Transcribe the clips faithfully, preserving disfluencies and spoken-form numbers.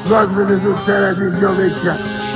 گاز بده زودتر از اینجا بکن،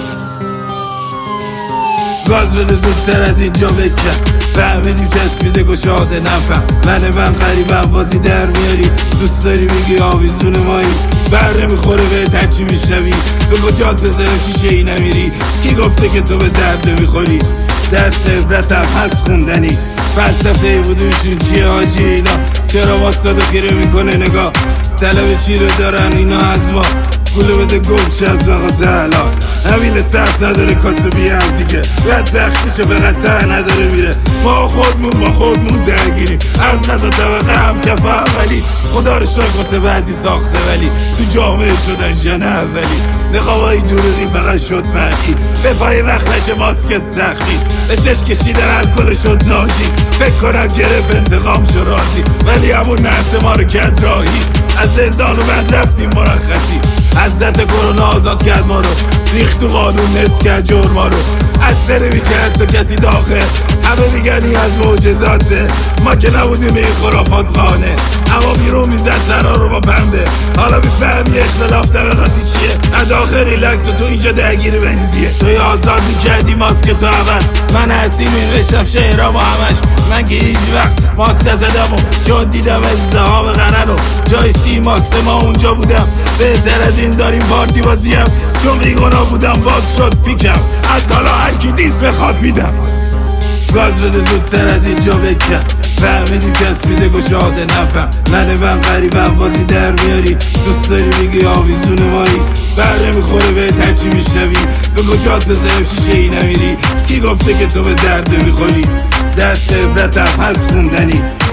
گاز بده زودتر از اینجا بکن. فهمیدیم چسبیده گشاده نفهم، من من قریبم بازی در میاری. دوست داری بگی آویزون مایی، بر نمیخوره به هرچی میشنوی. به کجات بزنم شیشه ای نمیری، کی گفته که تو به درد میخوری؟ درس عبرتم هست خوندنی، فلسفه بودوشون چیه حاجی اینا؟ چرا واسطاد و خیره میکنه نگاه؟ طلب چی رو دارن اینا از ما؟ گوله بده گمش از مغازه الان. همین سخت نداره کاسه بیم دیگه، بدبختیشو به قطع نداره میره. ما خودمون با خودمون درگیریم، از غذا طبقه هم کف اولی. خدا رو شکر واسه بعضی ساخته ولی تو جامعه شدن ژن اولی. نقابای دروغی فقط شد مرئی، به پای وقت نشه ماسکت زخمی. به چشم کشیدن الکل شد ناجی، فکر کنم گرفت انتقام شو راضی. ولی همون نرس ما رو کرد راهی، از زندان و بعد رفتیم مرخصی. حضرت کرونا آزاد کرد ما رو، ریخت تو قانون نصف کرد جرما رو. از سر میکرد تا کسی داخل، همه میگنی از معجزاته. ما که نبودیم این خرافات خانه، اما بیرون میزد سرا رو با پنبه. حالا میفهمی اختلاف طبقاتی چیه؟ نداخل ریلکس و تو اینجا درگیر بنزیه. توی آزاد میکردی ماسک تو عوض، من هستی میرشتم شهرها با همش. من که هیچ وقت ماسک نزدم و چون دیدم ازدهام غنن و جای سیماسته ما اونجا بودم. بهتر از این داریم پارتی بازیم، چون بیگناه بودم باز شد پیکم. از حالا هرکی دیست بخواد میدم. گاز بده زودتر از اینجا بکن، فهمیدیم چسبیده گشاده نفهم. من من قریبم بازی در میاری، دوست داری میگی آویزون مایی. بر نمیخوره به هرچی میشنوی، به کجات بزنم شیشه ای نمیری. کی گفته که تو به درد میخوری؟ دست عبرتم هست خوندنی،